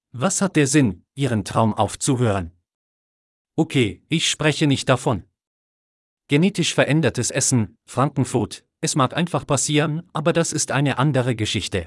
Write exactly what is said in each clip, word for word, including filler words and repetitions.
Was hat der Sinn, Ihren Traum aufzuhören? Okay, ich spreche nicht davon. Genetisch verändertes Essen, Frankenfood, es mag einfach passieren, aber das ist eine andere Geschichte.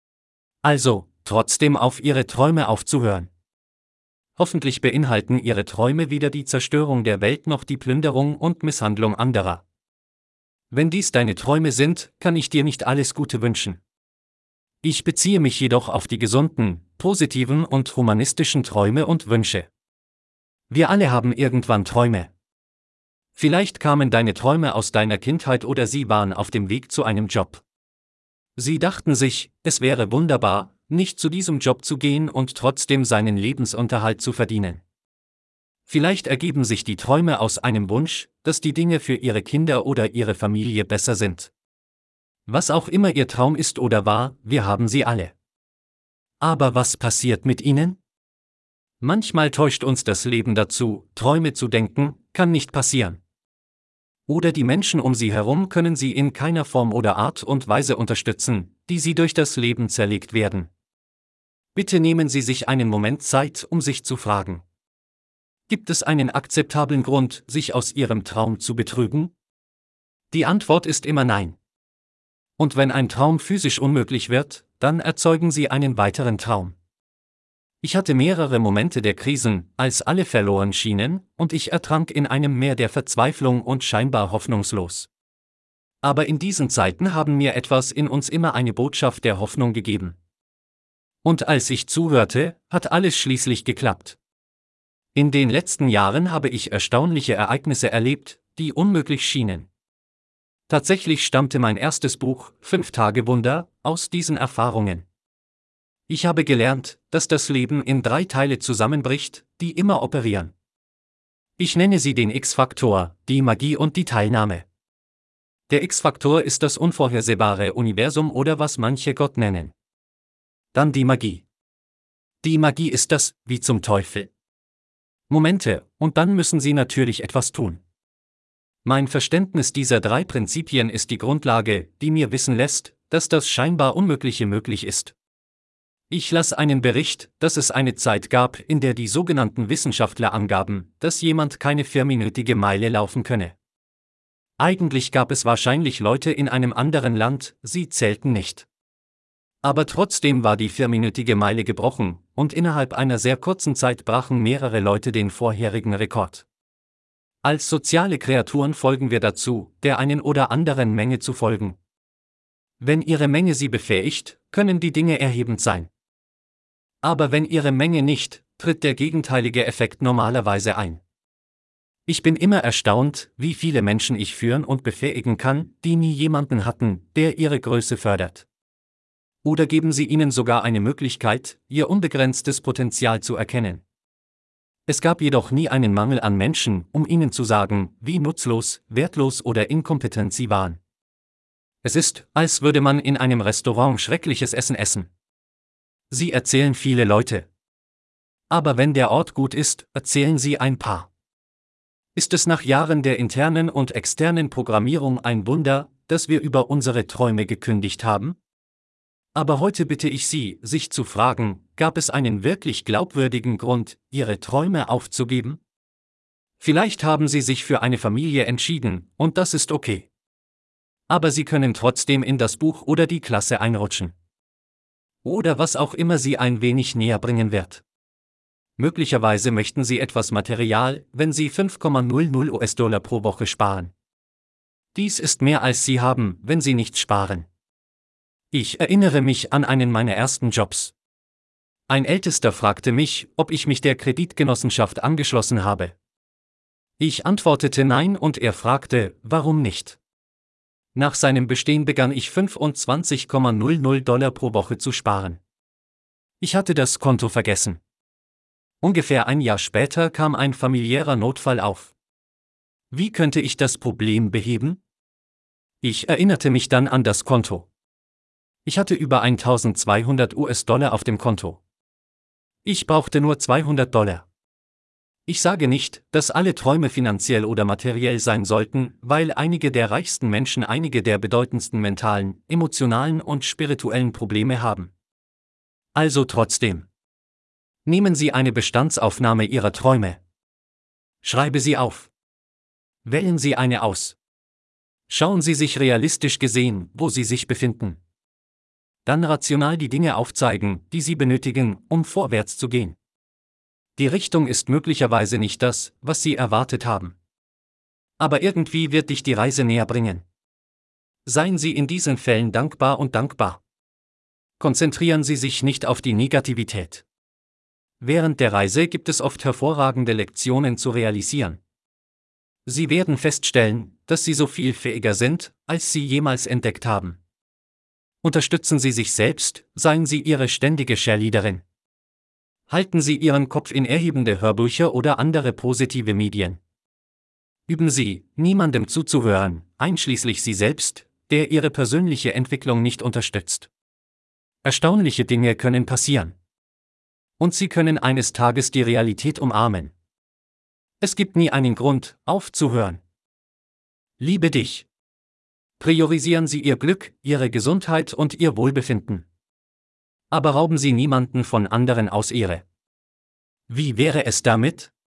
Also, trotzdem auf Ihre Träume aufzuhören. Hoffentlich beinhalten Ihre Träume weder die Zerstörung der Welt noch die Plünderung und Misshandlung anderer. Wenn dies deine Träume sind, kann ich dir nicht alles Gute wünschen. Ich beziehe mich jedoch auf die gesunden, positiven und humanistischen Träume und Wünsche. Wir alle haben irgendwann Träume. Vielleicht kamen deine Träume aus deiner Kindheit oder sie waren auf dem Weg zu einem Job. Sie dachten sich, es wäre wunderbar, nicht zu diesem Job zu gehen und trotzdem seinen Lebensunterhalt zu verdienen. Vielleicht ergeben sich die Träume aus einem Wunsch, dass die Dinge für ihre Kinder oder ihre Familie besser sind. Was auch immer ihr Traum ist oder war, wir haben sie alle. Aber was passiert mit ihnen? Manchmal täuscht uns das Leben dazu, Träume zu denken, kann nicht passieren. Oder die Menschen um sie herum können sie in keiner Form oder Art und Weise unterstützen, die sie durch das Leben zerlegt werden. Bitte nehmen Sie sich einen Moment Zeit, um sich zu fragen: Gibt es einen akzeptablen Grund, sich aus Ihrem Traum zu betrügen? Die Antwort ist immer nein. Und wenn ein Traum physisch unmöglich wird, dann erzeugen Sie einen weiteren Traum. Ich hatte mehrere Momente der Krisen, als alle verloren schienen, und ich ertrank in einem Meer der Verzweiflung und scheinbar hoffnungslos. Aber in diesen Zeiten haben mir etwas in uns immer eine Botschaft der Hoffnung gegeben. Und als ich zuhörte, hat alles schließlich geklappt. In den letzten Jahren habe ich erstaunliche Ereignisse erlebt, die unmöglich schienen. Tatsächlich stammte mein erstes Buch, Fünf Tage Wunder, aus diesen Erfahrungen. Ich habe gelernt, dass das Leben in drei Teile zusammenbricht, die immer operieren. Ich nenne sie den X-Faktor, die Magie und die Teilnahme. Der X-Faktor ist das unvorhersehbare Universum oder was manche Gott nennen. Dann die Magie. Die Magie ist das, wie zum Teufel. Momente, und dann müssen Sie natürlich etwas tun. Mein Verständnis dieser drei Prinzipien ist die Grundlage, die mir wissen lässt, dass das scheinbar Unmögliche möglich ist. Ich las einen Bericht, dass es eine Zeit gab, in der die sogenannten Wissenschaftler angaben, dass jemand keine vierminütige Meile laufen könne. Eigentlich gab es wahrscheinlich Leute in einem anderen Land, sie zählten nicht. Aber trotzdem war die vierminütige Meile gebrochen, und innerhalb einer sehr kurzen Zeit brachen mehrere Leute den vorherigen Rekord. Als soziale Kreaturen folgen wir dazu, der einen oder anderen Menge zu folgen. Wenn Ihre Menge Sie befähigt, können die Dinge erhebend sein. Aber wenn Ihre Menge nicht, tritt der gegenteilige Effekt normalerweise ein. Ich bin immer erstaunt, wie viele Menschen ich führen und befähigen kann, die nie jemanden hatten, der ihre Größe fördert. Oder geben Sie ihnen sogar eine Möglichkeit, ihr unbegrenztes Potenzial zu erkennen. Es gab jedoch nie einen Mangel an Menschen, um ihnen zu sagen, wie nutzlos, wertlos oder inkompetent sie waren. Es ist, als würde man in einem Restaurant schreckliches Essen essen. Sie erzählen viele Leute. Aber wenn der Ort gut ist, erzählen sie ein paar. Ist es nach Jahren der internen und externen Programmierung ein Wunder, dass wir über unsere Träume gekündigt haben? Aber heute bitte ich Sie, sich zu fragen, gab es einen wirklich glaubwürdigen Grund, Ihre Träume aufzugeben? Vielleicht haben Sie sich für eine Familie entschieden, und das ist okay. Aber Sie können trotzdem in das Buch oder die Klasse einrutschen. Oder was auch immer Sie ein wenig näher bringen wird. Möglicherweise möchten Sie etwas Material, wenn Sie fünf Komma null null US-Dollar pro Woche sparen. Dies ist mehr als Sie haben, wenn Sie nichts sparen. Ich erinnere mich an einen meiner ersten Jobs. Ein Ältester fragte mich, ob ich mich der Kreditgenossenschaft angeschlossen habe. Ich antwortete nein und er fragte, warum nicht. Nach seinem Bestehen begann ich fünfundzwanzig Komma null null Dollar pro Woche zu sparen. Ich hatte das Konto vergessen. Ungefähr ein Jahr später kam ein familiärer Notfall auf. Wie könnte ich das Problem beheben? Ich erinnerte mich dann an das Konto. Ich hatte über eintausendzweihundert US-Dollar auf dem Konto. Ich brauchte nur zweihundert Dollar. Ich sage nicht, dass alle Träume finanziell oder materiell sein sollten, weil einige der reichsten Menschen einige der bedeutendsten mentalen, emotionalen und spirituellen Probleme haben. Also trotzdem. Nehmen Sie eine Bestandsaufnahme Ihrer Träume. Schreibe sie auf. Wählen Sie eine aus. Schauen Sie sich realistisch gesehen, wo Sie sich befinden. Dann rational die Dinge aufzeigen, die Sie benötigen, um vorwärts zu gehen. Die Richtung ist möglicherweise nicht das, was Sie erwartet haben. Aber irgendwie wird dich die Reise näher bringen. Seien Sie in diesen Fällen dankbar und dankbar. Konzentrieren Sie sich nicht auf die Negativität. Während der Reise gibt es oft hervorragende Lektionen zu realisieren. Sie werden feststellen, dass Sie so viel fähiger sind, als Sie jemals entdeckt haben. Unterstützen Sie sich selbst, seien Sie Ihre ständige Cheerleaderin. Halten Sie Ihren Kopf in erhebende Hörbücher oder andere positive Medien. Üben Sie, niemandem zuzuhören, einschließlich Sie selbst, der Ihre persönliche Entwicklung nicht unterstützt. Erstaunliche Dinge können passieren. Und Sie können eines Tages die Realität umarmen. Es gibt nie einen Grund, aufzuhören. Liebe dich. Priorisieren Sie Ihr Glück, Ihre Gesundheit und Ihr Wohlbefinden. Aber rauben Sie niemanden von anderen aus Ehre. Wie wäre es damit?